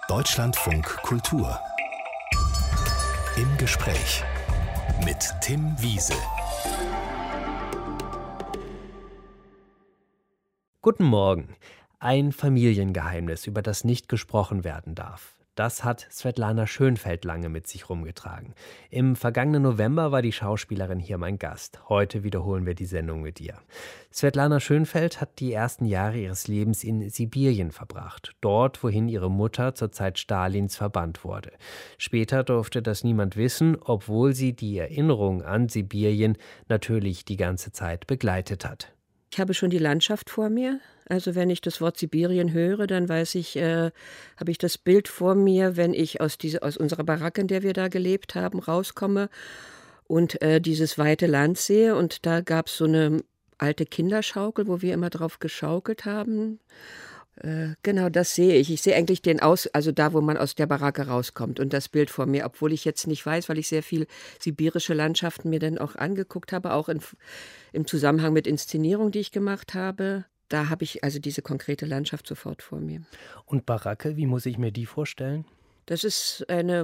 Deutschlandfunk Kultur. Im Gespräch mit Tim Wiese. Guten Morgen. Ein Familiengeheimnis, über das nicht gesprochen werden darf. Das hat Svetlana Schönfeld lange mit sich rumgetragen. Im vergangenen November war die Schauspielerin hier mein Gast. Heute wiederholen wir die Sendung mit ihr. Svetlana Schönfeld hat die ersten Jahre ihres Lebens in Sibirien verbracht. Dort, wohin ihre Mutter zur Zeit Stalins verbannt wurde. Später durfte das niemand wissen, obwohl sie die Erinnerung an Sibirien natürlich die ganze Zeit begleitet hat. Ich habe schon die Landschaft vor mir. Also wenn ich das Wort Sibirien höre, dann weiß ich, habe ich das Bild vor mir, wenn ich aus unserer Baracke, in der wir da gelebt haben, rauskomme und dieses weite Land sehe. Und da gab es so eine alte Kinderschaukel, wo wir immer drauf geschaukelt haben. Genau, das sehe ich. Ich sehe eigentlich also da, wo man aus der Baracke rauskommt und das Bild vor mir, obwohl ich jetzt nicht weiß, weil ich sehr viel sibirische Landschaften mir dann auch angeguckt habe, auch im Zusammenhang mit Inszenierung, die ich gemacht habe. Da habe ich also diese konkrete Landschaft sofort vor mir. Und Baracke, wie muss ich mir die vorstellen? Das ist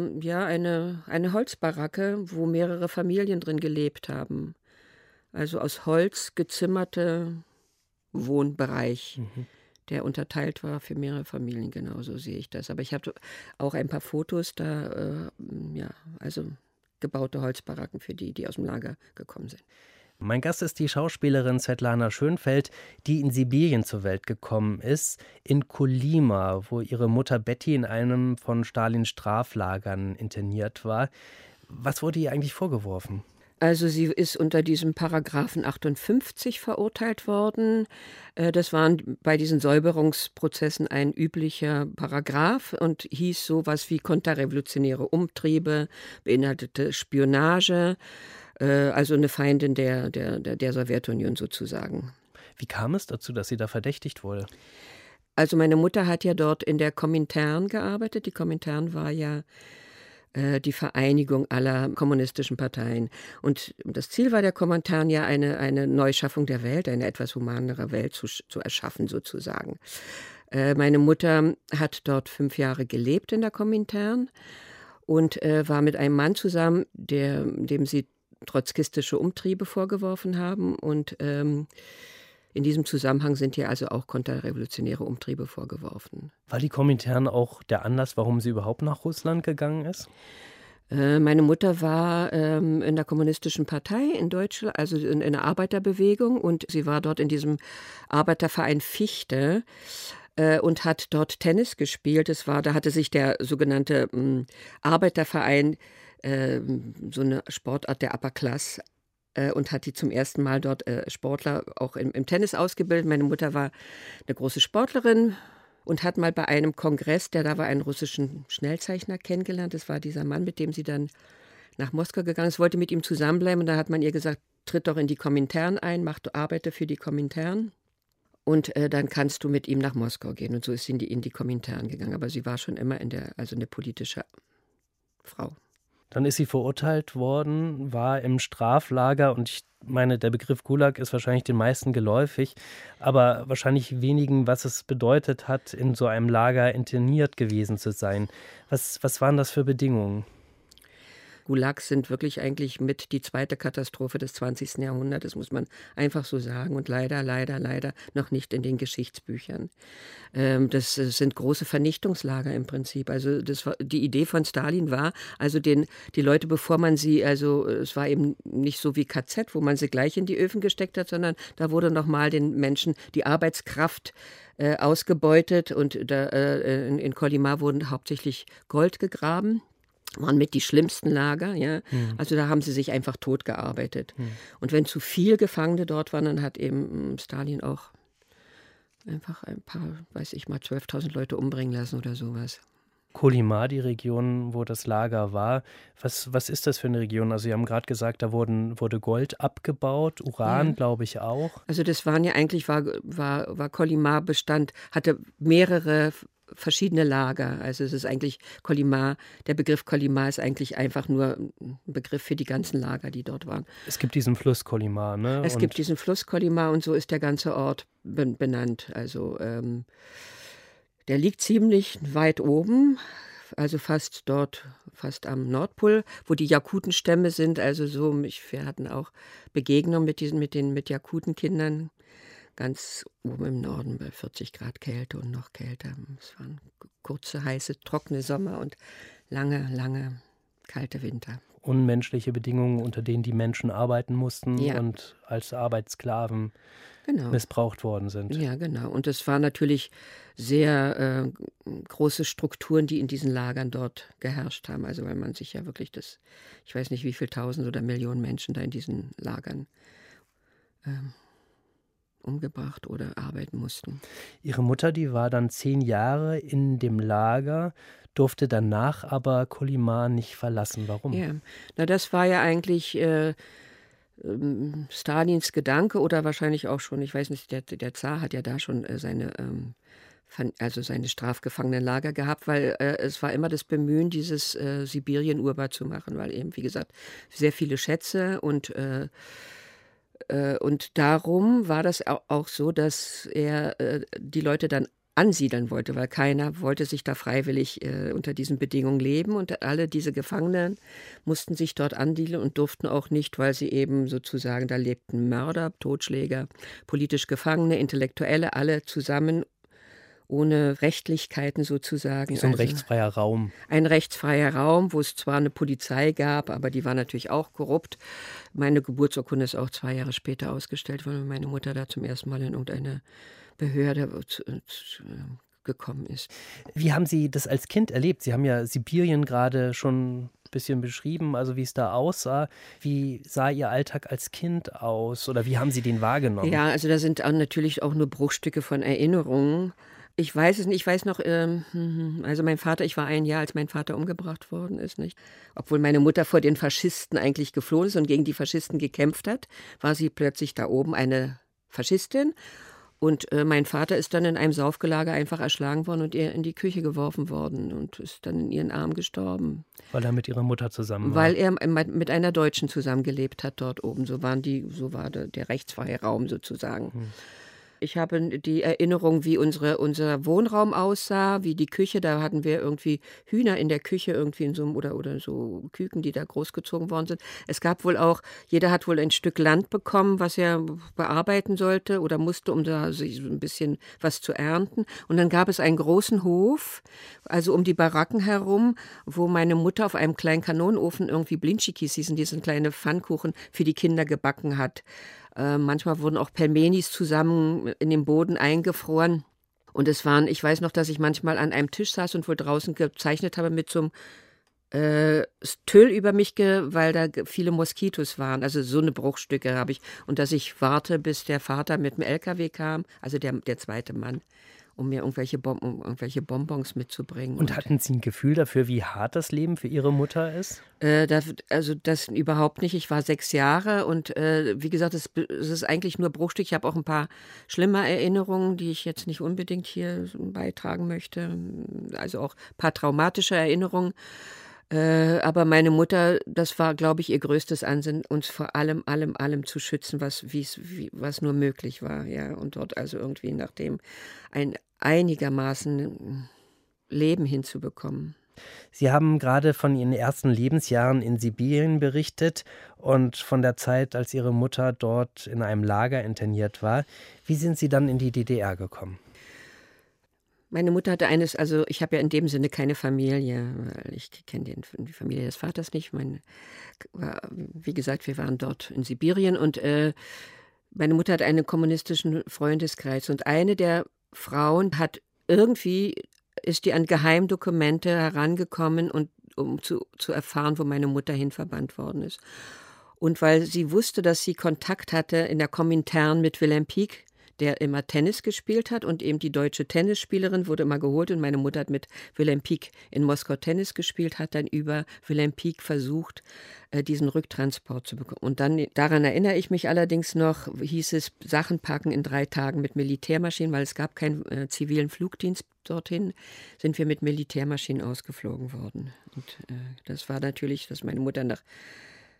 eine Holzbaracke, wo mehrere Familien drin gelebt haben. Also aus Holz gezimmerte Wohnbereich. Der unterteilt war für mehrere Familien, genau so sehe ich das. Aber ich habe auch ein paar Fotos da, also gebaute Holzbaracken für die aus dem Lager gekommen sind. Mein Gast ist die Schauspielerin Svetlana Schönfeld, die in Sibirien zur Welt gekommen ist, in Kolyma, wo ihre Mutter Betty in einem von Stalins Straflagern interniert war. Was wurde ihr eigentlich vorgeworfen? Also sie ist unter diesem Paragraphen 58 verurteilt worden. Das waren bei diesen Säuberungsprozessen ein üblicher Paragraph und hieß sowas wie konterrevolutionäre Umtriebe, beinhaltete Spionage, also eine Feindin der Sowjetunion sozusagen. Wie kam es dazu, dass sie da verdächtigt wurde? Also meine Mutter hat ja dort in der Komintern gearbeitet. Die Komintern war ja die Vereinigung aller kommunistischen Parteien. Und das Ziel war der Komintern ja eine Neuschaffung der Welt, eine etwas humanere Welt zu erschaffen sozusagen. Meine Mutter hat dort 5 Jahre gelebt in der Komintern und war mit einem Mann zusammen, dem sie trotzkistische Umtriebe vorgeworfen haben. Und in diesem Zusammenhang sind ihr also auch konterrevolutionäre Umtriebe vorgeworfen. War die Komintern auch der Anlass, warum sie überhaupt nach Russland gegangen ist? Meine Mutter war in der kommunistischen Partei in Deutschland, also in der Arbeiterbewegung. Und sie war dort in diesem Arbeiterverein Fichte und hat dort Tennis gespielt. Da hatte sich der sogenannte Arbeiterverein, so eine Sportart der Upper Class, und hat die zum ersten Mal dort Sportler auch im Tennis ausgebildet. Meine Mutter war eine große Sportlerin und hat mal bei einem Kongress, der da war, einen russischen Schnellzeichner kennengelernt. Das war dieser Mann, mit dem sie dann nach Moskau gegangen ist, wollte mit ihm zusammenbleiben. Und da hat man ihr gesagt, tritt doch in die Komintern ein, arbeite für die Komintern. Und dann kannst du mit ihm nach Moskau gehen. Und so ist sie in die Komintern gegangen. Aber sie war schon immer eine politische Frau. Dann ist sie verurteilt worden, war im Straflager und ich meine, der Begriff Gulag ist wahrscheinlich den meisten geläufig, aber wahrscheinlich wenigen, was es bedeutet hat, in so einem Lager interniert gewesen zu sein. Was waren das für Bedingungen? Gulags sind wirklich eigentlich mit die zweite Katastrophe des 20. Jahrhunderts, das muss man einfach so sagen und leider noch nicht in den Geschichtsbüchern. Das sind große Vernichtungslager im Prinzip. Also die Idee von Stalin war, also die Leute, bevor man sie, also es war eben nicht so wie KZ, wo man sie gleich in die Öfen gesteckt hat, sondern da wurde nochmal den Menschen die Arbeitskraft ausgebeutet und in Kolyma wurden hauptsächlich Gold gegraben. Waren mit die schlimmsten Lager, ja. Also da haben sie sich einfach tot gearbeitet. Und wenn zu viel Gefangene dort waren, dann hat eben Stalin auch einfach ein paar, 12.000 Leute umbringen lassen oder sowas. Kolyma, die Region, wo das Lager war. Was ist das für eine Region? Also Sie haben gerade gesagt, da wurde Gold abgebaut, Uran, glaube ich auch. Also das waren ja eigentlich, war Kolyma hatte mehrere verschiedene Lager. Also es ist eigentlich Kolyma, der Begriff Kolyma ist eigentlich einfach nur ein Begriff für die ganzen Lager, die dort waren. Es gibt diesen Fluss Kolyma, ne? Es gibt diesen Fluss Kolyma und so ist der ganze Ort benannt. Also Der liegt ziemlich weit oben, also fast am Nordpol, wo die Jakutenstämme sind. Also wir hatten auch Begegnungen mit Jakutenkindern, ganz oben im Norden bei 40 Grad Kälte und noch kälter. Es waren kurze, heiße, trockene Sommer und lange, lange kalte Winter. Unmenschliche Bedingungen, unter denen die Menschen arbeiten mussten Ja. und als Arbeitssklaven Genau. missbraucht worden sind. Ja, genau. Und es waren natürlich sehr große Strukturen, die in diesen Lagern dort geherrscht haben. Also weil man sich ja wirklich ich weiß nicht, wie viele Tausend oder Millionen Menschen da in diesen Lagern umgebracht oder arbeiten mussten. Ihre Mutter, die war dann 10 Jahre in dem Lager, durfte danach aber Kolyma nicht verlassen. Warum? Ja, das war ja eigentlich Stalins Gedanke oder wahrscheinlich auch schon, ich weiß nicht, der Zar hat ja da schon seine Strafgefangenenlager gehabt, weil es war immer das Bemühen, dieses Sibirien urbar zu machen, weil eben, wie gesagt, sehr viele Schätze und darum war das auch so, dass er die Leute dann ansiedeln wollte, weil keiner wollte sich da freiwillig unter diesen Bedingungen leben und alle diese Gefangenen mussten sich dort ansiedeln und durften auch nicht, weil sie eben sozusagen, da lebten Mörder, Totschläger, politisch Gefangene, Intellektuelle, alle zusammen ohne Rechtlichkeiten sozusagen. Wie so ein rechtsfreier Raum. Ein rechtsfreier Raum, wo es zwar eine Polizei gab, aber die war natürlich auch korrupt. Meine Geburtsurkunde ist auch 2 Jahre später ausgestellt, weil meine Mutter da zum ersten Mal in irgendeine Behörde gekommen ist. Wie haben Sie das als Kind erlebt? Sie haben ja Sibirien gerade schon ein bisschen beschrieben, also wie es da aussah. Wie sah Ihr Alltag als Kind aus oder wie haben Sie den wahrgenommen? Ja, also da sind natürlich auch nur Bruchstücke von Erinnerungen. Ich weiß es nicht, ich weiß noch, also ich war 1 Jahr, als mein Vater umgebracht worden ist, nicht? Obwohl meine Mutter vor den Faschisten eigentlich geflohen ist und gegen die Faschisten gekämpft hat, war sie plötzlich da oben eine Faschistin. Und mein Vater ist dann in einem Saufgelage einfach erschlagen worden und ihr in die Küche geworfen worden und ist dann in ihren Armen gestorben. Weil er mit Ihrer Mutter zusammen war? Weil er mit einer Deutschen zusammengelebt hat dort oben. So war der rechtsfreie Raum sozusagen. Ich habe die Erinnerung, wie unser Wohnraum aussah, wie die Küche. Da hatten wir irgendwie Hühner in der Küche, irgendwie in so einem, oder so Küken, die da großgezogen worden sind. Es gab wohl auch, jeder hat wohl ein Stück Land bekommen, was er bearbeiten sollte oder musste, um da sich ein bisschen was zu ernten. Und dann gab es einen großen Hof, also um die Baracken herum, wo meine Mutter auf einem kleinen Kanonenofen irgendwie Blintschikis hießen, diesen kleine Pfannkuchen für die Kinder gebacken hat. Manchmal wurden auch Pelmenis zusammen in den Boden eingefroren. Und ich weiß noch, dass ich manchmal an einem Tisch saß und wohl draußen gezeichnet habe mit so einem Tüll über mich, weil da viele Moskitos waren. Also so eine Bruchstücke habe ich. Und dass ich warte, bis der Vater mit dem LKW kam, also der zweite Mann, um mir irgendwelche Bonbons mitzubringen. Und hatten Sie ein Gefühl dafür, wie hart das Leben für Ihre Mutter ist? Das überhaupt nicht. Ich war 6 Jahre und wie gesagt, es ist eigentlich nur Bruchstück. Ich habe auch ein paar schlimme Erinnerungen, die ich jetzt nicht unbedingt hier beitragen möchte. Also auch ein paar traumatische Erinnerungen. Aber meine Mutter, das war, glaube ich, ihr größtes Ansinnen, uns vor allem zu schützen, was nur möglich war. Ja. Und dort also irgendwie nach dem ein einigermaßen Leben hinzubekommen. Sie haben gerade von Ihren ersten Lebensjahren in Sibirien berichtet und von der Zeit, als Ihre Mutter dort in einem Lager interniert war. Wie sind Sie dann in die DDR gekommen? Meine Mutter hatte ich habe ja in dem Sinne keine Familie, weil ich kenne die Familie des Vaters nicht. Wie gesagt, wir waren dort in Sibirien und meine Mutter hat einen kommunistischen Freundeskreis und eine der Frauen ist die an Geheimdokumente herangekommen und um zu erfahren, wo meine Mutter hinverbannt worden ist. Und weil sie wusste, dass sie Kontakt hatte in der Komintern mit Wilhelm Pieck, der immer Tennis gespielt hat und eben die deutsche Tennisspielerin wurde immer geholt und meine Mutter hat mit Wilhelm Pieck in Moskau Tennis gespielt, hat dann über Wilhelm Pieck versucht, diesen Rücktransport zu bekommen. Und dann, daran erinnere ich mich allerdings noch, hieß es Sachen packen in 3 Tagen mit Militärmaschinen, weil es gab keinen zivilen Flugdienst dorthin, sind wir mit Militärmaschinen ausgeflogen worden. Und das war natürlich, dass meine Mutter nach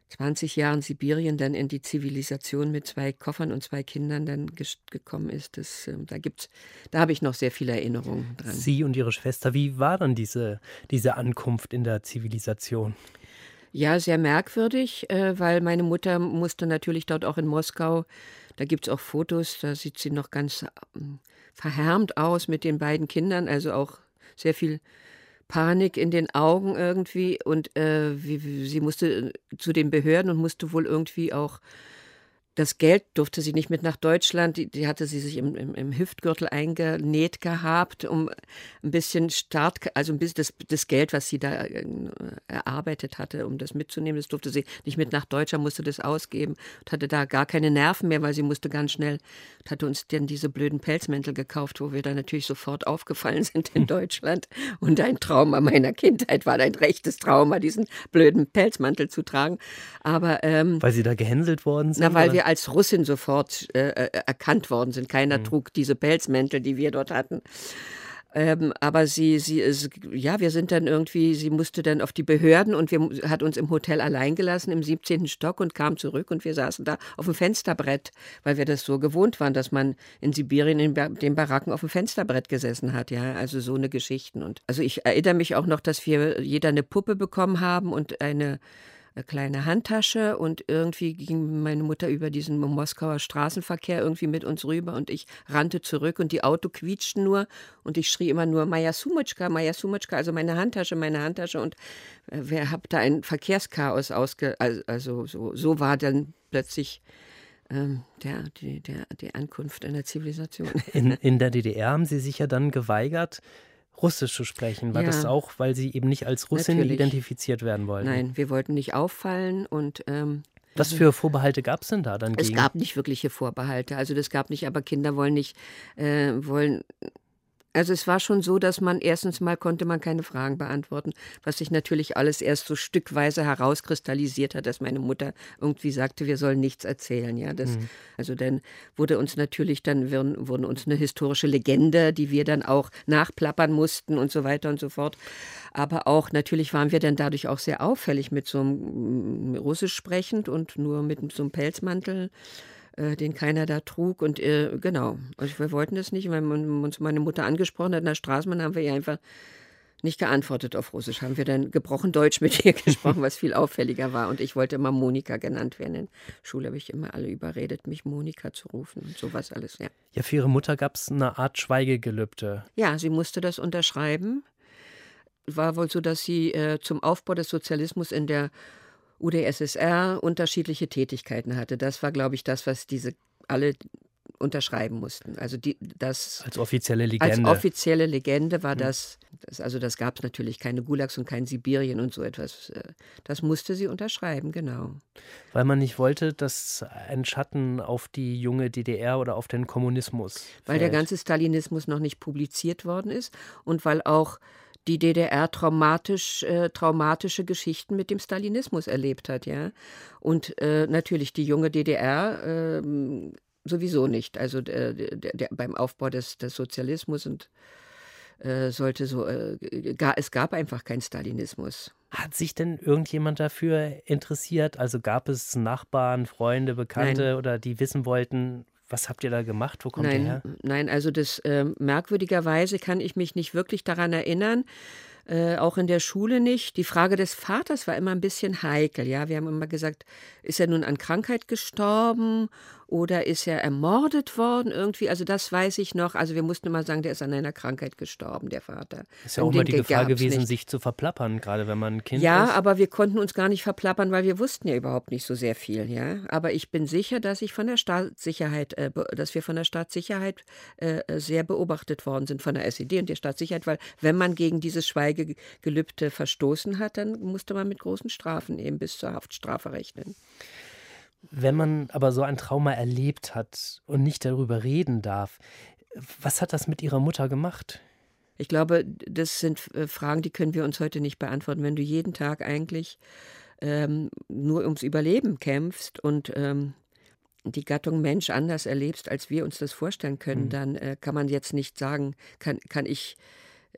20 Jahren Sibirien dann in die Zivilisation mit 2 Koffern und 2 Kindern dann gekommen ist. Da habe ich noch sehr viele Erinnerungen dran. Sie und Ihre Schwester, wie war dann diese Ankunft in der Zivilisation? Ja, sehr merkwürdig, weil meine Mutter musste natürlich dort auch in Moskau, da gibt es auch Fotos, da sieht sie noch ganz verhärmt aus mit den beiden Kindern, also auch sehr viel Panik in den Augen irgendwie und sie musste zu den Behörden und musste wohl irgendwie auch das Geld durfte sie nicht mit nach Deutschland. Die hatte sie sich im Hüftgürtel eingenäht gehabt, um ein bisschen also ein bisschen das Geld, was sie da erarbeitet hatte, um das mitzunehmen. Das durfte sie nicht mit nach Deutschland, musste das ausgeben und hatte da gar keine Nerven mehr, weil sie musste ganz schnell, hatte uns dann diese blöden Pelzmäntel gekauft, wo wir dann natürlich sofort aufgefallen sind in Deutschland. Und ein Trauma meiner Kindheit war ein rechtes Trauma, diesen blöden Pelzmantel zu tragen. Aber weil Sie da gehänselt worden sind? Na, weil wir als Russin sofort erkannt worden sind. Keiner trug diese Pelzmäntel, die wir dort hatten. Aber wir sind dann irgendwie, sie musste dann auf die Behörden und hat uns im Hotel allein gelassen im 17. Stock und kam zurück und wir saßen da auf dem Fensterbrett, weil wir das so gewohnt waren, dass man in Sibirien in den Baracken auf dem Fensterbrett gesessen hat, ja, also so eine Geschichten. Und also ich erinnere mich auch noch, dass wir jeder eine Puppe bekommen haben und eine kleine Handtasche und irgendwie ging meine Mutter über diesen Moskauer Straßenverkehr irgendwie mit uns rüber und ich rannte zurück und die Auto quietschten nur und ich schrie immer nur Maja Sumotschka, also meine Handtasche und wer hat da ein Verkehrschaos also so war dann plötzlich die Ankunft einer Zivilisation. In der DDR haben Sie sich ja dann geweigert, Russisch zu sprechen. War das auch, weil Sie eben nicht als Russin identifiziert werden wollten? Nein, wir wollten nicht auffallen und was für Vorbehalte gab es denn da dann gegen? Es gab nicht wirkliche Vorbehalte, also das gab nicht, aber Kinder wollen nicht, also es war schon so, dass man erstens mal konnte man keine Fragen beantworten, was sich natürlich alles erst so stückweise herauskristallisiert hat, dass meine Mutter irgendwie sagte, wir sollen nichts erzählen, ja, also dann wurden uns eine historische Legende, die wir dann auch nachplappern mussten und so weiter und so fort, aber auch natürlich waren wir dann dadurch auch sehr auffällig mit so einem Russisch sprechend und nur mit so einem Pelzmantel, den keiner da trug und genau, also wir wollten das nicht, weil uns meine Mutter angesprochen hat in der Straßenbahn, haben wir ihr einfach nicht geantwortet auf Russisch, haben wir dann gebrochen Deutsch mit ihr gesprochen, was viel auffälliger war und ich wollte immer Monika genannt werden. In der Schule habe ich immer alle überredet, mich Monika zu rufen und sowas alles, ja. Ja, für Ihre Mutter gab es eine Art Schweigegelübde. Ja, sie musste das unterschreiben. War wohl so, dass sie zum Aufbau des Sozialismus in der UdSSR unterschiedliche Tätigkeiten hatte. Das war, glaube ich, das, was diese alle unterschreiben mussten. Also das als offizielle Legende. Als offizielle Legende war das gab es natürlich keine Gulags und kein Sibirien und so etwas. Das musste sie unterschreiben, genau. Weil man nicht wollte, dass ein Schatten auf die junge DDR oder auf den Kommunismus fällt. Weil der ganze Stalinismus noch nicht publiziert worden ist und weil auch die DDR traumatische Geschichten mit dem Stalinismus erlebt hat, ja. Und natürlich die junge DDR sowieso nicht. Also beim Aufbau des Sozialismus und es gab einfach keinen Stalinismus. Hat sich denn irgendjemand dafür interessiert? Also gab es Nachbarn, Freunde, Bekannte oder die wissen wollten, was habt ihr da gemacht? Wo kommt ihr her? Nein, also das merkwürdigerweise kann ich mich nicht wirklich daran erinnern, auch in der Schule nicht. Die Frage des Vaters war immer ein bisschen heikel. Ja, wir haben immer gesagt, ist er nun an Krankheit gestorben oder ist er ermordet worden irgendwie? Also das weiß ich noch. Also wir mussten immer sagen, der ist an einer Krankheit gestorben, der Vater. Ist ja auch mal die Gefahr gewesen, sich zu verplappern, gerade wenn man ein Kind ist. Ja, aber wir konnten uns gar nicht verplappern, weil wir wussten ja überhaupt nicht so sehr viel. Ja, aber ich bin sicher, dass wir von der Staatssicherheit sehr beobachtet worden sind, von der SED und der Staatssicherheit, weil wenn man gegen dieses Schweigegelübde verstoßen hat, dann musste man mit großen Strafen eben bis zur Haftstrafe rechnen. Wenn man aber so ein Trauma erlebt hat und nicht darüber reden darf, was hat das mit Ihrer Mutter gemacht? Ich glaube, das sind Fragen, die können wir uns heute nicht beantworten. Wenn du jeden Tag eigentlich nur ums Überleben kämpfst und die Gattung Mensch anders erlebst, als wir uns das vorstellen können, dann kann man jetzt nicht sagen, kann ich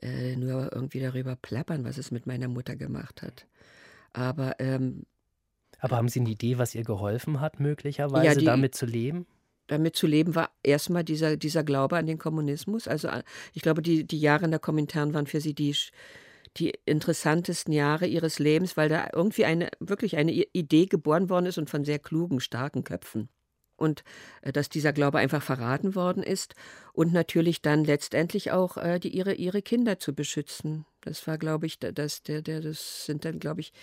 nur irgendwie darüber plappern, was es mit meiner Mutter gemacht hat. Aber Aber haben Sie eine Idee, was ihr geholfen hat, möglicherweise damit zu leben? Damit zu leben war erstmal dieser Glaube an den Kommunismus. Also ich glaube, die Jahre in der Komintern waren für sie die interessantesten Jahre ihres Lebens, weil da irgendwie wirklich eine Idee geboren worden ist und von sehr klugen, starken Köpfen. Und dass dieser Glaube einfach verraten worden ist und natürlich dann letztendlich auch ihre Kinder zu beschützen. Das war, glaube ich, das sind dann, glaube ich,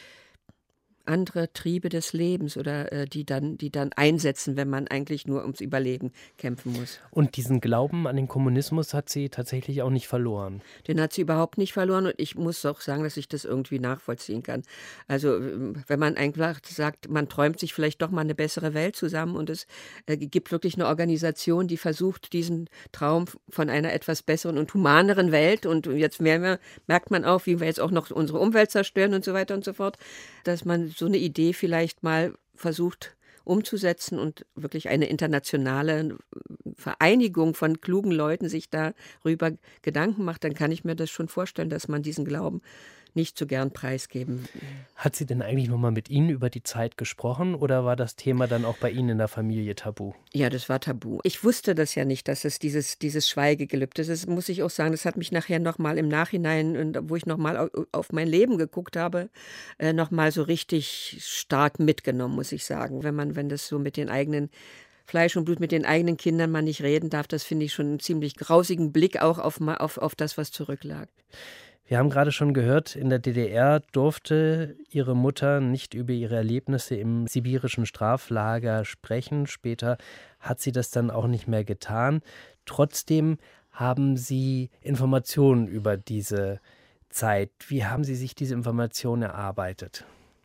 andere Triebe des Lebens oder die dann einsetzen, wenn man eigentlich nur ums Überleben kämpfen muss. Und diesen Glauben an den Kommunismus hat sie tatsächlich auch nicht verloren? Den hat sie überhaupt nicht verloren und ich muss auch sagen, dass ich das irgendwie nachvollziehen kann. Also wenn man einfach sagt, man träumt sich vielleicht doch mal eine bessere Welt zusammen und es gibt wirklich eine Organisation, die versucht, diesen Traum von einer etwas besseren und humaneren Welt und jetzt merkt man auch, wie wir jetzt auch noch unsere Umwelt zerstören und so weiter und so fort, dass man so eine Idee vielleicht mal versucht umzusetzen und wirklich eine internationale Vereinigung von klugen Leuten sich darüber Gedanken macht, dann kann ich mir das schon vorstellen, dass man diesen Glauben nicht so gern preisgeben. Hat sie denn eigentlich noch mal mit Ihnen über die Zeit gesprochen oder war das Thema dann auch bei Ihnen in der Familie tabu? Ja, das war tabu. Ich wusste das ja nicht, dass es dieses Schweigegelübde ist. Das muss ich auch sagen, das hat mich nachher noch mal im Nachhinein, wo ich noch mal auf mein Leben geguckt habe, noch mal so richtig stark mitgenommen, muss ich sagen. Wenn das so mit den eigenen Fleisch und Blut, mit den eigenen Kindern man nicht reden darf, das finde ich schon einen ziemlich grausigen Blick auch auf das, was zurücklag. Wir haben gerade schon gehört, in der DDR durfte Ihre Mutter nicht über ihre Erlebnisse im sibirischen Straflager sprechen. Später hat sie das dann auch nicht mehr getan. Trotzdem haben Sie Informationen über diese Zeit. Wie haben Sie sich diese Informationen erarbeitet?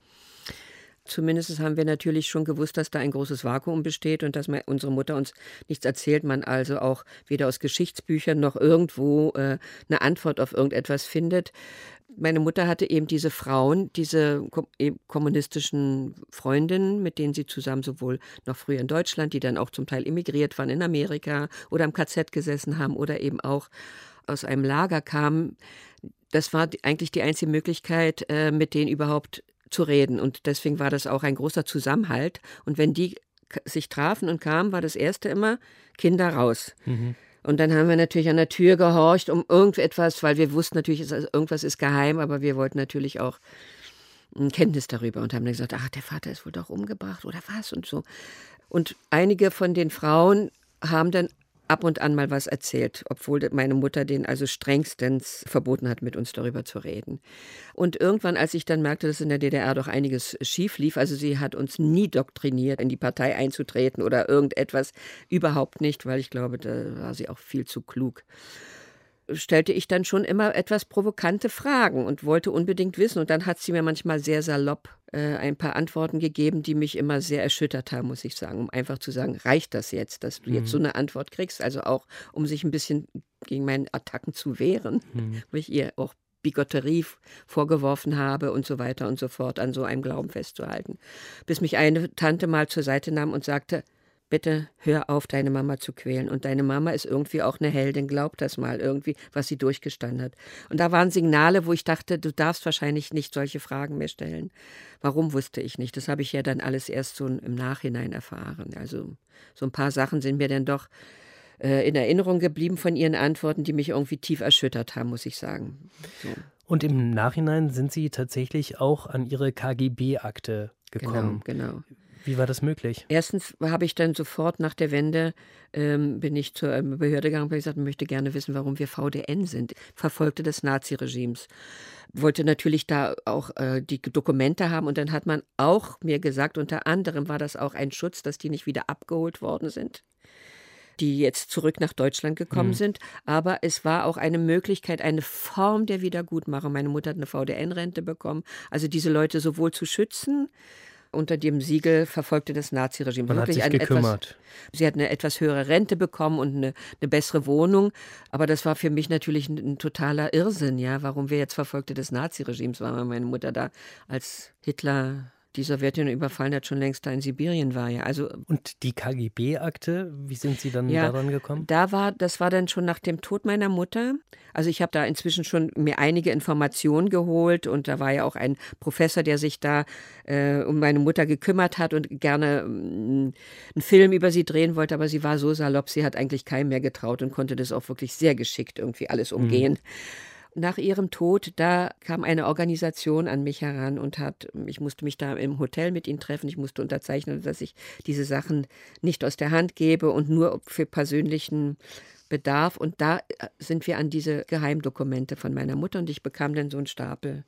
Zumindest haben wir natürlich schon gewusst, dass da ein großes Vakuum besteht und dass unsere Mutter uns nichts erzählt, man also auch weder aus Geschichtsbüchern noch irgendwo eine Antwort auf irgendetwas findet. Meine Mutter hatte eben diese Frauen, diese kommunistischen Freundinnen, mit denen sie zusammen sowohl noch früher in Deutschland, die dann auch zum Teil emigriert waren in Amerika oder im KZ gesessen haben oder eben auch aus einem Lager kamen. Das war eigentlich die einzige Möglichkeit, mit denen überhaupt zu reden. Und deswegen war das auch ein großer Zusammenhalt. Und wenn die sich trafen und kamen, war das Erste immer Kinder raus. Mhm. Und dann haben wir natürlich an der Tür gehorcht um irgendetwas, weil wir wussten natürlich, irgendwas ist geheim, aber wir wollten natürlich auch Kenntnis darüber und haben dann gesagt, ach, der Vater ist wohl doch umgebracht oder was und so. Und einige von den Frauen haben dann ab und an mal was erzählt, obwohl meine Mutter den also strengstens verboten hat, mit uns darüber zu reden. Und irgendwann, als ich dann merkte, dass in der DDR doch einiges schief lief, also sie hat uns nie doktriniert, in die Partei einzutreten oder irgendetwas, überhaupt nicht, weil ich glaube, da war sie auch viel zu klug, stellte ich dann schon immer etwas provokante Fragen und wollte unbedingt wissen. Und dann hat sie mir manchmal sehr salopp ein paar Antworten gegeben, die mich immer sehr erschüttert haben, muss ich sagen, um einfach zu sagen, reicht das jetzt, dass du jetzt so eine Antwort kriegst? Also auch, um sich ein bisschen gegen meine Attacken zu wehren, wo ich ihr auch Bigotterie vorgeworfen habe und so weiter und so fort, an so einem Glauben festzuhalten. Bis mich eine Tante mal zur Seite nahm und sagte, bitte hör auf, deine Mama zu quälen. Und deine Mama ist irgendwie auch eine Heldin, glaub das mal irgendwie, was sie durchgestanden hat. Und da waren Signale, wo ich dachte, du darfst wahrscheinlich nicht solche Fragen mehr stellen. Warum, wusste ich nicht. Das habe ich ja dann alles erst so im Nachhinein erfahren. Also so ein paar Sachen sind mir dann doch in Erinnerung geblieben von ihren Antworten, die mich irgendwie tief erschüttert haben, muss ich sagen. So. Und im Nachhinein sind Sie tatsächlich auch an Ihre KGB-Akte gekommen. Genau. Wie war das möglich? Erstens habe ich dann sofort nach der Wende, bin ich zur Behörde gegangen und habe gesagt, ich möchte gerne wissen, warum wir VDN sind, Verfolgte des Naziregimes. Wollte natürlich da auch die Dokumente haben und dann hat man auch mir gesagt, unter anderem war das auch ein Schutz, dass die nicht wieder abgeholt worden sind, die jetzt zurück nach Deutschland gekommen sind. Aber es war auch eine Möglichkeit, eine Form der Wiedergutmachung. Meine Mutter hat eine VDN-Rente bekommen, also diese Leute sowohl zu schützen, unter dem Siegel Verfolgte des Naziregimes. Man hat sich gekümmert. Sie hat eine etwas höhere Rente bekommen und eine bessere Wohnung. Aber das war für mich natürlich ein totaler Irrsinn, ja, warum wir jetzt Verfolgte des Naziregimes waren, weil meine Mutter da als Hitler die Sowjetunion überfallen hat, schon längst da in Sibirien war. Ja. Also, und die KGB-Akte, wie sind Sie dann ja, daran gekommen? Das war dann schon nach dem Tod meiner Mutter. Also ich habe da inzwischen schon mir einige Informationen geholt und da war ja auch ein Professor, der sich da um meine Mutter gekümmert hat und gerne einen Film über sie drehen wollte, aber sie war so salopp, sie hat eigentlich keinem mehr getraut und konnte das auch wirklich sehr geschickt irgendwie alles umgehen. Nach ihrem Tod, da kam eine Organisation an mich heran und ich musste mich da im Hotel mit ihnen treffen, ich musste unterzeichnen, dass ich diese Sachen nicht aus der Hand gebe und nur für persönlichen Bedarf. Und da sind wir an diese Geheimdokumente von meiner Mutter und ich bekam dann so einen Stapel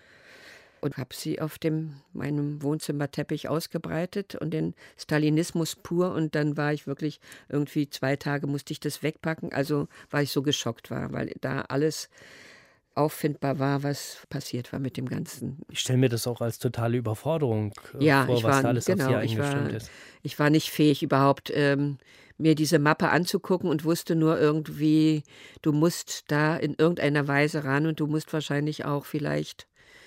und habe sie auf meinem Wohnzimmerteppich ausgebreitet und den Stalinismus pur, und dann war ich wirklich irgendwie 2 Tage musste ich das wegpacken, also weil ich so geschockt war, weil da alles auffindbar war, was passiert war mit dem Ganzen. Ich stelle mir das auch als totale Überforderung Ja, vor, was da alles auf Sie eingestimmt ist. Ich war nicht fähig, überhaupt mir diese Mappe anzugucken und wusste nur irgendwie, du musst da in irgendeiner Weise ran und du musst wahrscheinlich auch vielleicht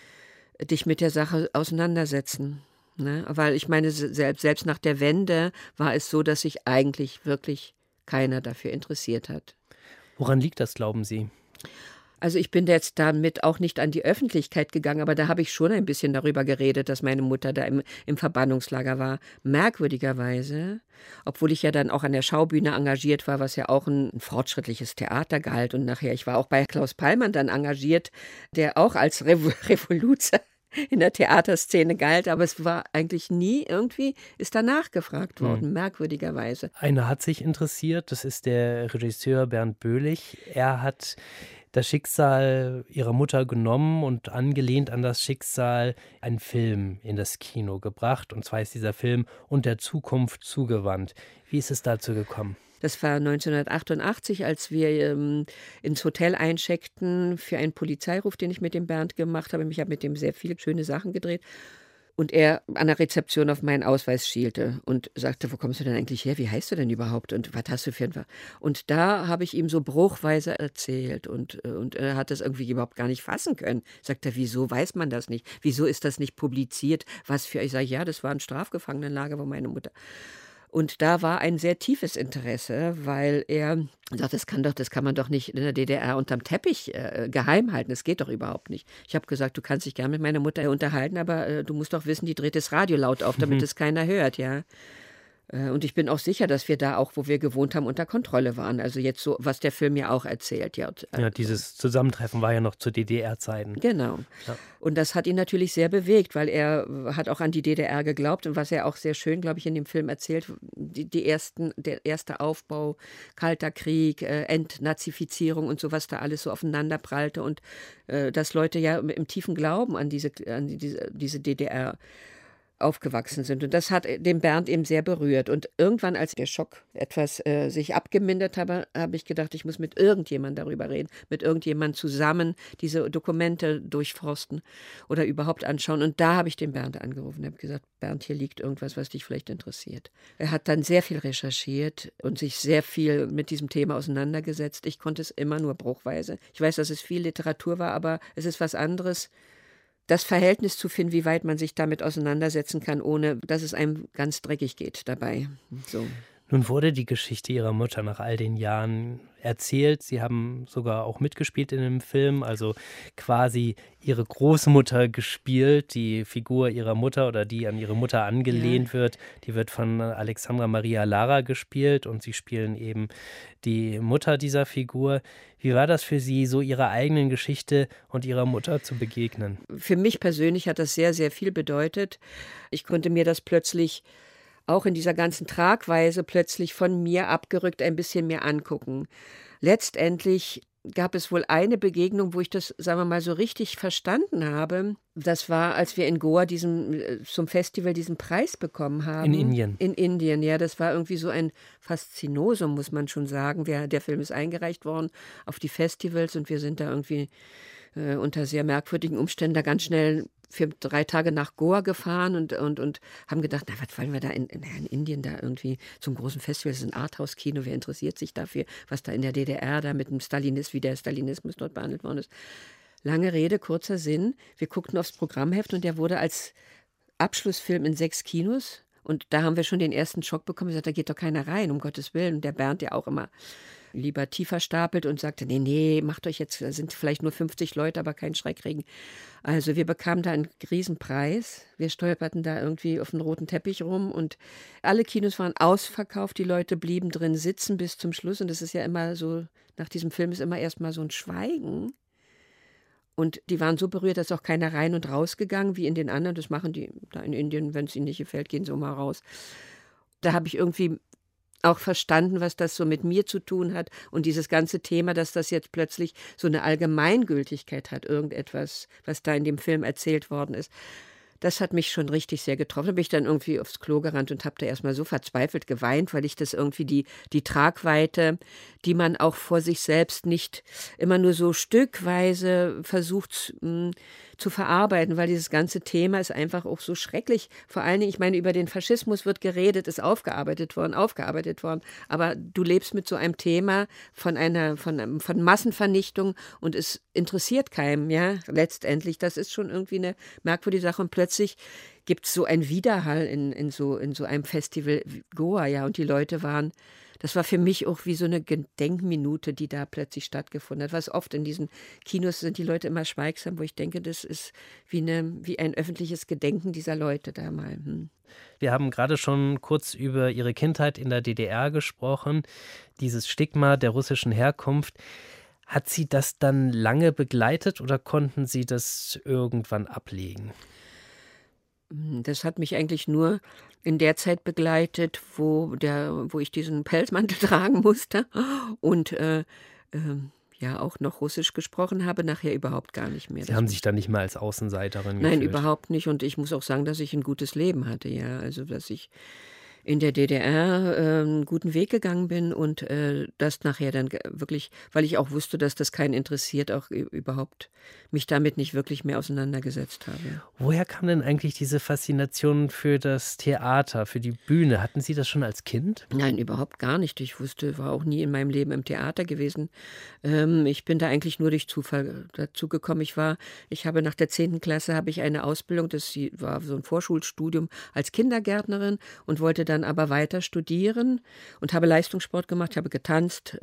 dich mit der Sache auseinandersetzen. Ne? Weil ich meine, selbst nach der Wende war es so, dass sich eigentlich wirklich keiner dafür interessiert hat. Woran liegt das, glauben Sie? Also ich bin jetzt damit auch nicht an die Öffentlichkeit gegangen, aber da habe ich schon ein bisschen darüber geredet, dass meine Mutter da im Verbannungslager war. Merkwürdigerweise, obwohl ich ja dann auch an der Schaubühne engagiert war, was ja auch ein fortschrittliches Theater galt. Und nachher, ich war auch bei Klaus Pallmann dann engagiert, der auch als Revoluzer in der Theaterszene galt, aber es war eigentlich nie irgendwie, ist danach gefragt worden, merkwürdigerweise. Einer hat sich interessiert, das ist der Regisseur Bernd Böhlich. Er hat das Schicksal ihrer Mutter genommen und angelehnt an das Schicksal einen Film in das Kino gebracht. Und zwar ist dieser Film Und der Zukunft zugewandt. Wie ist es dazu gekommen? Das war 1988, als wir ins Hotel eincheckten für einen Polizeiruf, den ich mit dem Bernd gemacht habe. Ich habe mit dem sehr viele schöne Sachen gedreht. Und er an der Rezeption auf meinen Ausweis schielte und sagte, wo kommst du denn eigentlich her? Wie heißt du denn überhaupt? Und was hast du für ein... Und da habe ich ihm so bruchweise erzählt und er hat das irgendwie überhaupt gar nicht fassen können. Sagt er, wieso weiß man das nicht? Wieso ist das nicht publiziert? Was für... Ich sage, ja, das war ein Strafgefangenenlager, wo meine Mutter... Und da war ein sehr tiefes Interesse, weil er sagt, das kann man doch nicht in der DDR unterm Teppich geheim halten. Das geht doch überhaupt nicht. Ich habe gesagt, du kannst dich gerne mit meiner Mutter unterhalten, aber du musst doch wissen, die dreht das Radio laut auf, damit es keiner hört, ja. Und ich bin auch sicher, dass wir da auch, wo wir gewohnt haben, unter Kontrolle waren. Also jetzt so, was der Film ja auch erzählt. Ja, dieses Zusammentreffen war ja noch zu DDR-Zeiten. Genau. Ja. Und das hat ihn natürlich sehr bewegt, weil er hat auch an die DDR geglaubt. Und was er auch sehr schön, glaube ich, in dem Film erzählt, der erste Aufbau, Kalter Krieg, Entnazifizierung und so, was da alles so aufeinander prallte. Und dass Leute ja im tiefen Glauben an diese DDR aufgewachsen sind. Und das hat den Bernd eben sehr berührt. Und irgendwann, als der Schock etwas sich abgemindert habe ich gedacht, ich muss mit irgendjemandem darüber reden, mit irgendjemandem zusammen diese Dokumente durchforsten oder überhaupt anschauen. Und da habe ich den Bernd angerufen und habe gesagt, Bernd, hier liegt irgendwas, was dich vielleicht interessiert. Er hat dann sehr viel recherchiert und sich sehr viel mit diesem Thema auseinandergesetzt. Ich konnte es immer nur bruchweise. Ich weiß, dass es viel Literatur war, aber es ist was anderes, das Verhältnis zu finden, wie weit man sich damit auseinandersetzen kann, ohne dass es einem ganz dreckig geht dabei. So. Nun wurde die Geschichte Ihrer Mutter nach all den Jahren erzählt. Sie haben sogar auch mitgespielt in dem Film, also quasi Ihre Großmutter gespielt, die Figur Ihrer Mutter oder die an Ihre Mutter angelehnt wird. Die wird von Alexandra Maria Lara gespielt und Sie spielen eben die Mutter dieser Figur. Wie war das für Sie, so Ihrer eigenen Geschichte und Ihrer Mutter zu begegnen? Für mich persönlich hat das sehr, sehr viel bedeutet. Ich konnte mir das plötzlich auch in dieser ganzen Tragweise plötzlich von mir abgerückt ein bisschen mehr angucken. Letztendlich gab es wohl eine Begegnung, wo ich das, sagen wir mal, so richtig verstanden habe. Das war, als wir in Goa zum Festival diesen Preis bekommen haben. In Indien. In Indien, ja. Das war irgendwie so ein Faszinosum, muss man schon sagen. Der Film ist eingereicht worden auf die Festivals und wir sind da irgendwie unter sehr merkwürdigen Umständen da ganz schnell für 3 Tage nach Goa gefahren und haben gedacht, na, was wollen wir da in Indien da irgendwie zum großen Festival, das ist ein Arthouse-Kino, wer interessiert sich dafür, was da in der DDR da mit dem wie der Stalinismus dort behandelt worden ist. Lange Rede, kurzer Sinn, wir guckten aufs Programmheft und der wurde als Abschlussfilm in 6 Kinos. Und da haben wir schon den ersten Schock bekommen. Wir sagten, da geht doch keiner rein, um Gottes Willen. Und der Bernd, der auch immer lieber tiefer stapelt und sagte, nee, macht euch jetzt, da sind vielleicht nur 50 Leute, aber kein Schreckregen. Also wir bekamen da einen Riesenpreis. Wir stolperten da irgendwie auf den roten Teppich rum und alle Kinos waren ausverkauft. Die Leute blieben drin sitzen bis zum Schluss. Und das ist ja immer so, nach diesem Film ist immer erstmal so ein Schweigen. Und die waren so berührt, dass auch keiner rein und raus gegangen, wie in den anderen. Das machen die da in Indien, wenn es ihnen nicht gefällt, gehen sie mal raus. Da habe ich irgendwie auch verstanden, was das so mit mir zu tun hat. Und dieses ganze Thema, dass das jetzt plötzlich so eine Allgemeingültigkeit hat, irgendetwas, was da in dem Film erzählt worden ist. Das hat mich schon richtig sehr getroffen. Da bin ich dann irgendwie aufs Klo gerannt und habe da erstmal so verzweifelt geweint, weil ich das irgendwie die Tragweite, die man auch vor sich selbst nicht immer nur so stückweise versucht zu verarbeiten, weil dieses ganze Thema ist einfach auch so schrecklich. Vor allen Dingen, ich meine, über den Faschismus wird geredet, ist aufgearbeitet worden, aber du lebst mit so einem Thema von Massenvernichtung und es interessiert keinem, ja, letztendlich. Das ist schon irgendwie eine merkwürdige Sache und plötzlich gibt es so einen Widerhall in so einem Festival wie Goa, ja, und die Leute waren. Das war für mich auch wie so eine Gedenkminute, die da plötzlich stattgefunden hat. Was oft in diesen Kinos sind die Leute immer schweigsam, wo ich denke, das ist wie ein öffentliches Gedenken dieser Leute da mal. Wir haben gerade schon kurz über Ihre Kindheit in der DDR gesprochen, dieses Stigma der russischen Herkunft. Hat Sie das dann lange begleitet oder konnten Sie das irgendwann ablegen? Das hat mich eigentlich nur in der Zeit begleitet, wo ich diesen Pelzmantel tragen musste und ja auch noch Russisch gesprochen habe, nachher überhaupt gar nicht mehr. Sie haben sich dann nicht mehr als Außenseiterin Nein, gefühlt? überhaupt nicht. Und ich muss auch sagen, dass ich ein gutes Leben hatte, ja. Also, dass ich in der DDR einen guten Weg gegangen bin und das nachher dann wirklich, weil ich auch wusste, dass das keinen interessiert, auch überhaupt mich damit nicht wirklich mehr auseinandergesetzt habe. Woher kam denn eigentlich diese Faszination für das Theater, für die Bühne? Hatten Sie das schon als Kind? Nein, überhaupt gar nicht. Ich war auch nie in meinem Leben im Theater gewesen. Ich bin da eigentlich nur durch Zufall dazu gekommen. Ich habe nach der 10. Klasse habe ich eine Ausbildung, das war so ein Vorschulstudium als Kindergärtnerin und wollte dann aber weiter studieren und habe Leistungssport gemacht. Ich habe getanzt,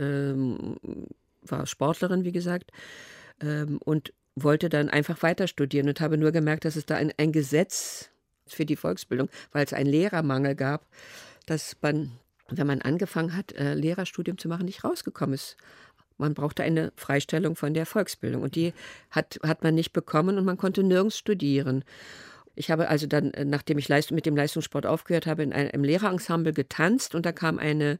war Sportlerin, wie gesagt, und wollte dann einfach weiter studieren und habe nur gemerkt, dass es da ein Gesetz für die Volksbildung, weil es einen Lehrermangel gab, dass man, wenn man angefangen hat, Lehrerstudium zu machen, nicht rausgekommen ist. Man brauchte eine Freistellung von der Volksbildung und die hat man nicht bekommen und man konnte nirgends studieren. Ich habe also dann, nachdem ich mit dem Leistungssport aufgehört habe, in einem Lehrerensemble getanzt und da kam eine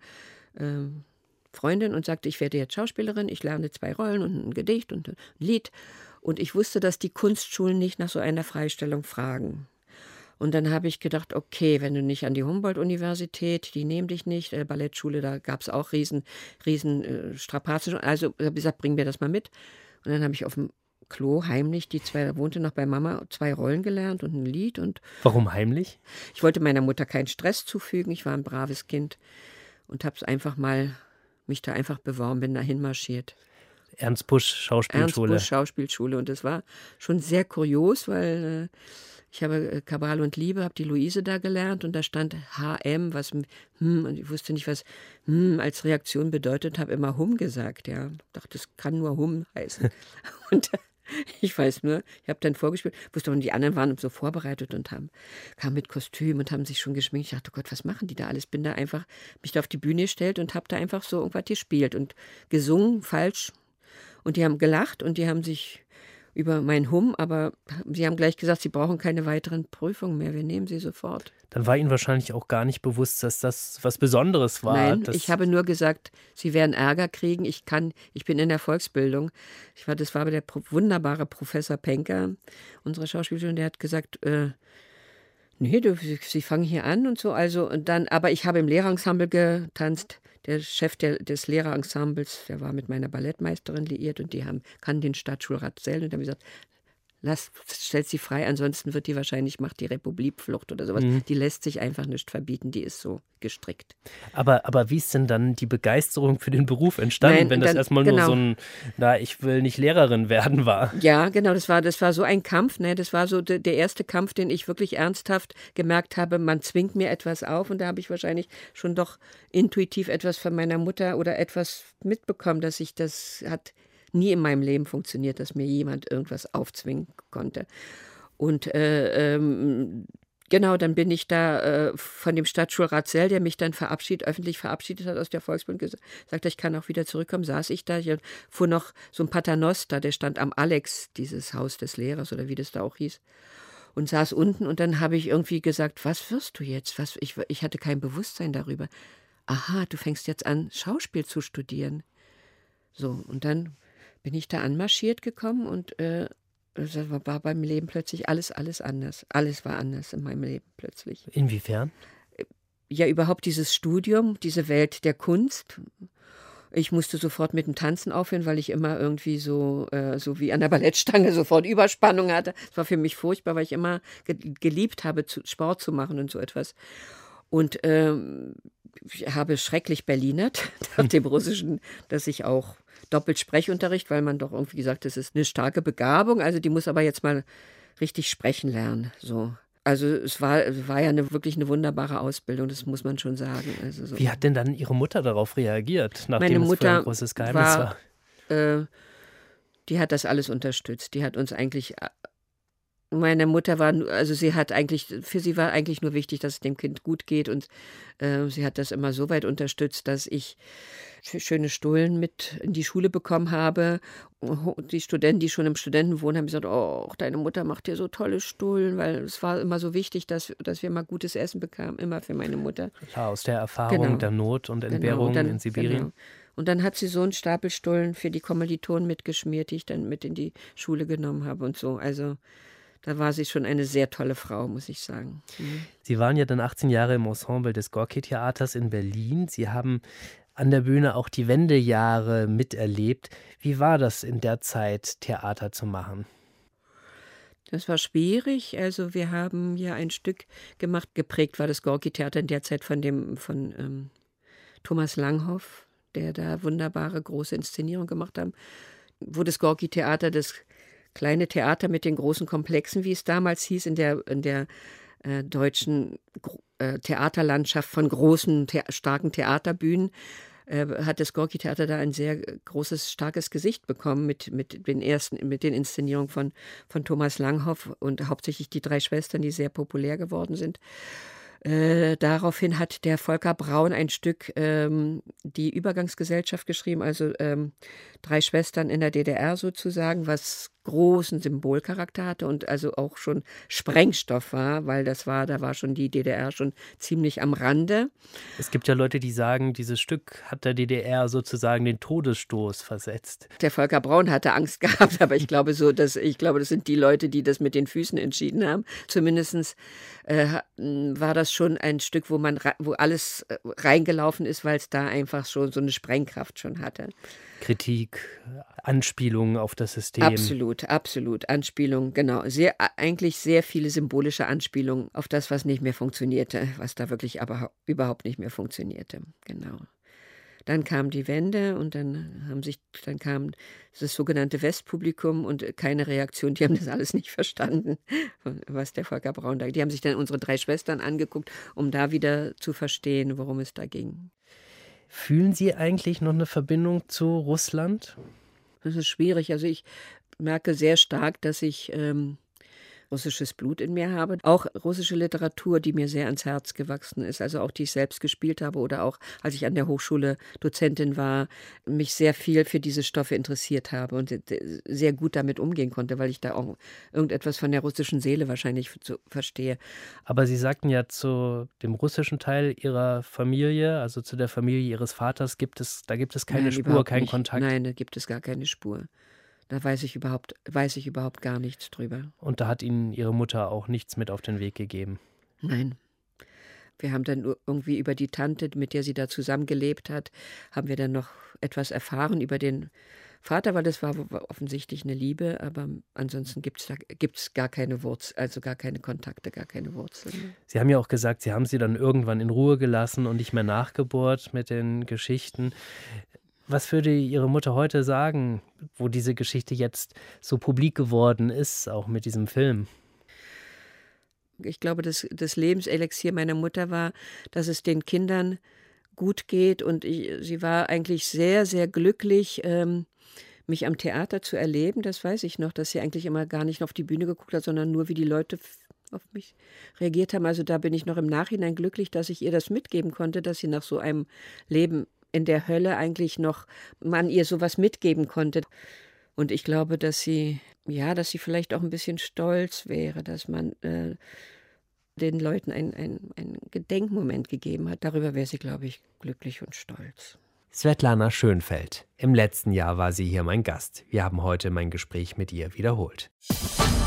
Freundin und sagte, ich werde jetzt Schauspielerin, ich lerne 2 Rollen und ein Gedicht und ein Lied. Und ich wusste, dass die Kunstschulen nicht nach so einer Freistellung fragen. Und dann habe ich gedacht, okay, wenn du nicht an die Humboldt-Universität, die nehmen dich nicht, Ballettschule, da gab es auch riesen Strapazen. Also habe ich gesagt, bring mir das mal mit. Und dann habe ich auf dem Klo heimlich, da wohnte noch bei Mama, 2 Rollen gelernt und ein Lied. Und warum heimlich? Ich wollte meiner Mutter keinen Stress zufügen, ich war ein braves Kind und habe es einfach mal, mich da einfach beworben, bin da hinmarschiert. Ernst Busch Schauspielschule. Und das war schon sehr kurios, weil ich habe Kabal und Liebe, habe die Luise da gelernt und da stand HM, und ich wusste nicht, was als Reaktion bedeutet, habe immer Hum gesagt, ja. Dachte, das kann nur Hum heißen. Und ich weiß nur, ich habe dann vorgespielt, wusste und die anderen waren so vorbereitet und kamen mit Kostüm und haben sich schon geschminkt. Ich dachte, oh Gott, was machen die da alles? Bin da einfach, mich da auf die Bühne gestellt und habe da einfach so irgendwas gespielt und gesungen, falsch. Und die haben gelacht und die haben sich über mein Hum, aber sie haben gleich gesagt, sie brauchen keine weiteren Prüfungen mehr, wir nehmen sie sofort. Dann war Ihnen wahrscheinlich auch gar nicht bewusst, dass das was Besonderes war. Nein, ich habe nur gesagt, Sie werden Ärger kriegen, ich bin in der Volksbildung. Das war aber der wunderbare Professor Penker, unsere Schauspielerin, der hat gesagt, nee, Sie fangen hier an und so, aber ich habe im Lehrerensemble getanzt. Der Chef des Lehrerensembles, der war mit meiner Ballettmeisterin liiert und die kannten den Stadtschulrat Zell und haben gesagt, stellt sie frei, ansonsten macht die Republikflucht oder sowas. Die lässt sich einfach nicht verbieten, die ist so gestrickt. Aber wie ist denn dann die Begeisterung für den Beruf entstanden, Nein, wenn das erstmal nur so ein, ich will nicht Lehrerin werden war? Ja, genau, das war so ein Kampf, ne? Das war so der erste Kampf, den ich wirklich ernsthaft gemerkt habe, man zwingt mir etwas auf und da habe ich wahrscheinlich schon doch intuitiv etwas von meiner Mutter oder etwas mitbekommen, das hat nie in meinem Leben funktioniert, dass mir jemand irgendwas aufzwingen konnte. Und genau, dann bin ich da von dem Stadtschulrat Sell, der mich dann öffentlich verabschiedet hat aus der Volksbund, gesagt, ich kann auch wieder zurückkommen, saß ich da, hier fuhr noch so ein Paternoster, der stand am Alex, dieses Haus des Lehrers oder wie das da auch hieß, und saß unten und dann habe ich irgendwie gesagt, was wirst du jetzt? Ich hatte kein Bewusstsein darüber. Aha, du fängst jetzt an, Schauspiel zu studieren. So, und dann bin ich da anmarschiert gekommen und das war beim Leben plötzlich alles anders. Alles war anders in meinem Leben plötzlich. Inwiefern? Ja, überhaupt dieses Studium, diese Welt der Kunst. Ich musste sofort mit dem Tanzen aufhören, weil ich immer irgendwie so wie an der Ballettstange sofort Überspannung hatte. Es war für mich furchtbar, weil ich immer geliebt habe, Sport zu machen und so etwas. Und ich habe schrecklich Berlinert auf dem Russischen, dass ich auch doppelt Sprechunterricht, weil man doch irgendwie gesagt hat, das ist eine starke Begabung, also die muss aber jetzt mal richtig sprechen lernen. So. Also es war ja wirklich eine wunderbare Ausbildung, das muss man schon sagen. Also so. Wie hat denn dann Ihre Mutter darauf reagiert, nachdem Meine es Mutter für ein großes Geheimnis war? Die hat das alles unterstützt. Die hat uns eigentlich. Meine Mutter für sie war eigentlich nur wichtig, dass es dem Kind gut geht und sie hat das immer so weit unterstützt, dass ich schöne Stullen mit in die Schule bekommen habe. Die Studenten, die schon im Studentenwohnen haben gesagt, oh, deine Mutter macht dir so tolle Stullen, weil es war immer so wichtig, dass wir mal gutes Essen bekamen, immer für meine Mutter. Klar, aus der Erfahrung der Not und Entbehrung in Sibirien. Genau. Und dann hat sie so einen Stapel Stullen für die Kommilitonen mitgeschmiert, die ich dann mit in die Schule genommen habe und so. Also da war sie schon eine sehr tolle Frau, muss ich sagen. Sie waren ja dann 18 Jahre im Ensemble des Gorki-Theaters in Berlin. Sie haben an der Bühne auch die Wendejahre miterlebt. Wie war das in der Zeit, Theater zu machen? Das war schwierig. Also wir haben ja ein Stück gemacht, geprägt war das Gorki-Theater in der Zeit von Thomas Langhoff, der da wunderbare große Inszenierungen gemacht hat. Wo das Gorki-Theater das kleine Theater mit den großen Komplexen, wie es damals hieß, in der deutschen Theaterlandschaft von großen, starken Theaterbühnen, hat das Gorki-Theater da ein sehr großes, starkes Gesicht bekommen mit den Inszenierungen von Thomas Langhoff und hauptsächlich die 3 Schwestern, die sehr populär geworden sind. Daraufhin hat der Volker Braun ein Stück die Übergangsgesellschaft geschrieben, also 3 Schwestern in der DDR sozusagen, was großen Symbolcharakter hatte und also auch schon Sprengstoff war, weil da war schon die DDR schon ziemlich am Rande. Es gibt ja Leute, die sagen, dieses Stück hat der DDR sozusagen den Todesstoß versetzt. Der Volker Braun hatte Angst gehabt, aber ich glaube, das sind die Leute, die das mit den Füßen entschieden haben. Zumindest war das schon ein Stück, wo alles reingelaufen ist, weil es da einfach schon so eine Sprengkraft schon hatte. Kritik, Anspielungen auf das System. Absolut. Anspielungen, genau. Eigentlich sehr viele symbolische Anspielungen auf das, was nicht mehr funktionierte, was da wirklich aber überhaupt nicht mehr funktionierte. Genau. Dann kam die Wende und dann kam das sogenannte Westpublikum und keine Reaktion. Die haben das alles nicht verstanden, was der Volker Braun da. Die haben sich dann unsere 3 Schwestern angeguckt, um da wieder zu verstehen, worum es da ging. Fühlen Sie eigentlich noch eine Verbindung zu Russland? Das ist schwierig. Also ich merke sehr stark, dass ich russisches Blut in mir habe. Auch russische Literatur, die mir sehr ans Herz gewachsen ist, also auch die ich selbst gespielt habe oder auch, als ich an der Hochschule Dozentin war, mich sehr viel für diese Stoffe interessiert habe und sehr gut damit umgehen konnte, weil ich da auch irgendetwas von der russischen Seele wahrscheinlich verstehe. Aber Sie sagten ja, zu dem russischen Teil Ihrer Familie, also zu der Familie Ihres Vaters, gibt es keine Spur, keinen Kontakt? Nein, da gibt es gar keine Spur. Da weiß ich überhaupt gar nichts drüber. Und da hat Ihnen Ihre Mutter auch nichts mit auf den Weg gegeben? Nein. Wir haben dann irgendwie über die Tante, mit der sie da zusammengelebt hat, haben wir dann noch etwas erfahren über den Vater, weil das war offensichtlich eine Liebe, aber ansonsten gibt's gar keine Wurzel, also gar keine Kontakte, gar keine Wurzeln. Sie haben ja auch gesagt, Sie haben sie dann irgendwann in Ruhe gelassen und nicht mehr nachgebohrt mit den Geschichten. Was würde Ihre Mutter heute sagen, wo diese Geschichte jetzt so publik geworden ist, auch mit diesem Film? Ich glaube, das Lebenselixier meiner Mutter war, dass es den Kindern gut geht und sie war eigentlich sehr, sehr glücklich, mich am Theater zu erleben. Das weiß ich noch, dass sie eigentlich immer gar nicht auf die Bühne geguckt hat, sondern nur, wie die Leute auf mich reagiert haben. Also da bin ich noch im Nachhinein glücklich, dass ich ihr das mitgeben konnte, dass sie nach so einem Leben in der Hölle eigentlich noch man ihr sowas mitgeben konnte. Und ich glaube, dass sie vielleicht auch ein bisschen stolz wäre, dass man den Leuten einen Gedenkmoment gegeben hat. Darüber wäre sie, glaube ich, glücklich und stolz. Swetlana Schönfeld. Im letzten Jahr war sie hier mein Gast. Wir haben heute mein Gespräch mit ihr wiederholt.